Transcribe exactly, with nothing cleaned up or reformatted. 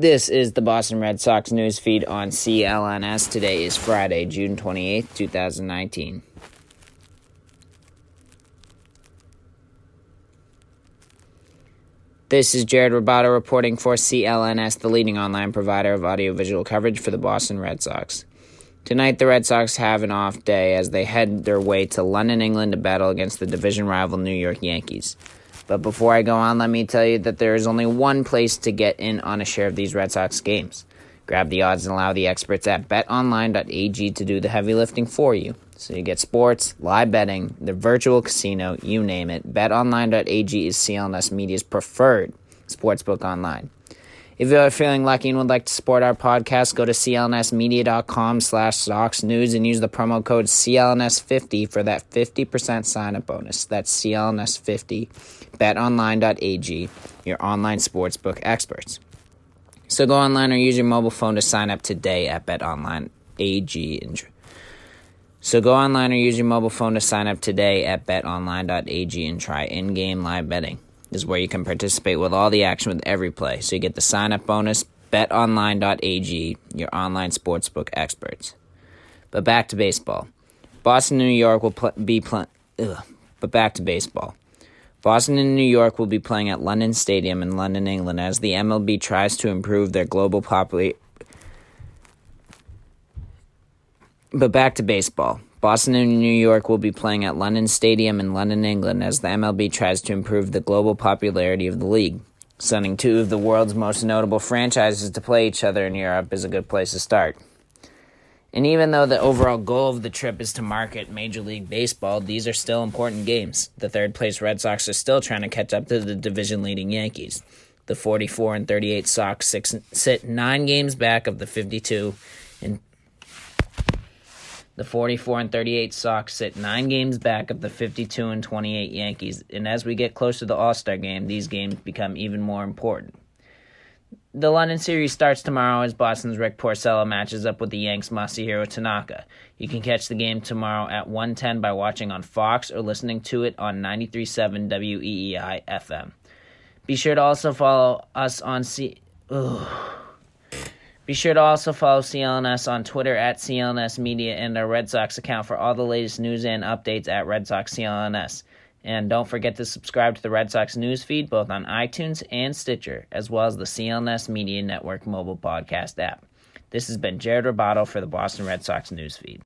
This is the Boston Red Sox news feed on C L N S. Today is Friday, June twenty-eighth, twenty nineteen. This is Jared Roboto reporting for C L N S, the leading online provider of audiovisual coverage for the Boston Red Sox. Tonight, the Red Sox have an off day as they head their way to London, England to battle against the division rival New York Yankees. But before I go on, let me tell you that there is only one place to get in on a share of these Red Sox games. Grab the odds and allow the experts at bet online dot a g to do the heavy lifting for you. So you get sports, live betting, the virtual casino, you name it. bet online dot a g is C L N S Media's preferred sportsbook online. If you are feeling lucky and would like to support our podcast, go to c l n s media dot com slash Sox News and use the promo code C L N S fifty for that fifty percent sign-up bonus. That's C L N S fifty. bet online dot a g, your online sportsbook experts. So go online or use your mobile phone to sign up today at betonline dot a g. So go online or use your mobile phone to sign up today at betonline dot a g and try in-game live betting. This is where you can participate with all the action with every play. So you get the sign-up bonus, bet online dot a g, your online sportsbook experts. But back to baseball. Boston and New York will pl- be playing... But back to baseball. Boston and New York will be playing at London Stadium in London, England, as the M L B tries to improve their global population. But back to baseball. Boston and New York will be playing at London Stadium in London, England, as the M L B tries to improve the global popularity of the league. Sending two of the world's most notable franchises to play each other in Europe is a good place to start. And even though the overall goal of the trip is to market Major League Baseball, these are still important games. The third-place Red Sox are still trying to catch up to the division-leading Yankees. The forty-four and thirty-eight Sox six, sit nine games back of the fifty-two and The forty-four and thirty-eight Sox sit nine games back of the fifty-two and twenty-eight Yankees, and as we get closer to the All-Star game, these games become even more important. The London series starts tomorrow as Boston's Rick Porcello matches up with the Yanks' Masahiro Tanaka. You can catch the game tomorrow at one ten by watching on Fox or listening to it on ninety-three point seven W E E I F M. Be sure to also follow us on C... Ugh. Be sure to also follow C L N S on Twitter at C L N S Media and our Red Sox account for all the latest news and updates at Red Sox C L N S. And don't forget to subscribe to the Red Sox news feed both on iTunes and Stitcher, as well as the C L N S Media Network mobile podcast app. This has been Jared Roboto for the Boston Red Sox news feed.